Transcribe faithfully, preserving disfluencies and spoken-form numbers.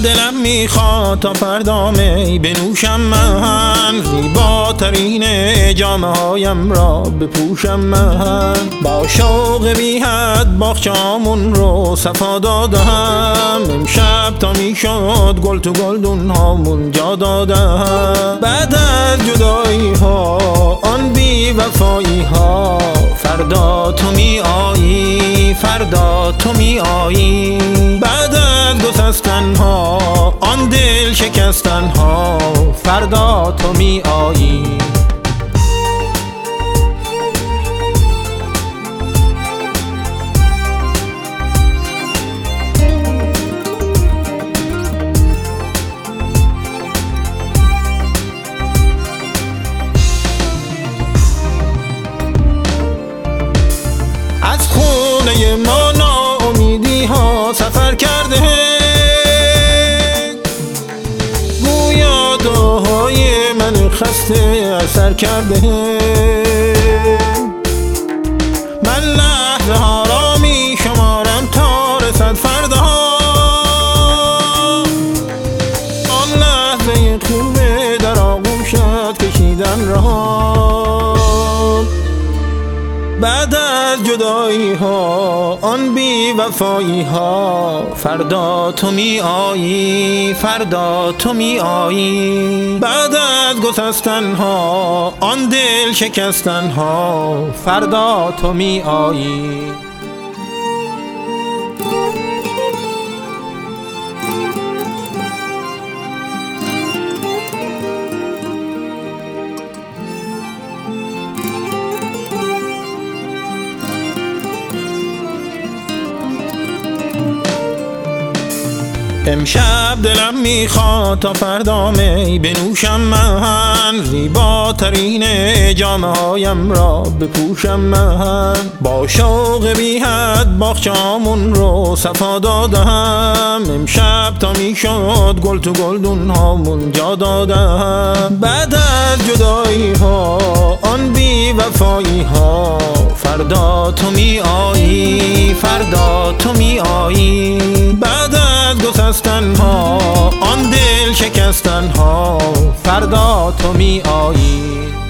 دلم میخواد تا فردا می بنوشم من، زیباترین جامه هایم را بپوشم من. با شوق بی حد باغچه‌مون رو صفا دادم، امشب تا میشد گل تو گلدون هامون جا دادم. بعد از جدایی ها آن بی وفایی ها، فردا تو می آیی، فردا تو می آیی. بعد از گسستن ها آن دل شکستن ها، فردا تو می آیی. از خونه ما ناامیدی ها سفر کرده، گویا دعاهای من خسته اثر کرده. من لحظه ها را می شمارم تا رسد فردا، آن لحظه خوبه در آغوشت کشیدن رها. بعد از جدایی ها آن بی وفایی ها، فردا تو می آیی، فردا تو می آیی. بعد از گسستن ها آن دل شکستن ها، فردا تو می آیی. امشب دلم میخواد تا فردا می بنوشم من، زیباترین جامه هایم را بپوشم من. با شوق بی حد باغچه‌مون رو صفا دادم، امشب تا میشد گل تو گلدون هامون جا دادم. بعد از جدایی ها آن بی وفایی ها، فردا تو می آیی، فردا تو می آیی. بعد از گسستن ها آن دل شکستن ها، فردا تو می آیی.